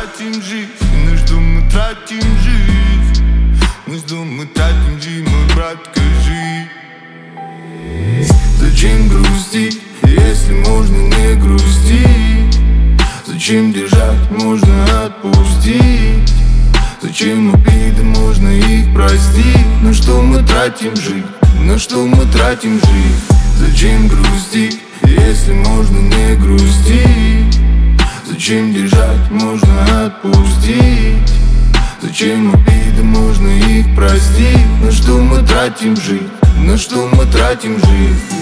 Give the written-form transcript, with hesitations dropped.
тратим жизнь? На что мы тратим жизнь? На что мы тратим жизнь, мой брат, скажи? Зачем грустить, если можно не грустить? Зачем держать, можно отпустить? Зачем обиды, можно их простить? На что мы тратим жизнь? На что мы тратим жизнь? Зачем грустить, если можно не грустить? Зачем держать, можно отпустить? Зачем обиды, можно их простить? На что мы тратим жизнь? На что мы тратим жизнь?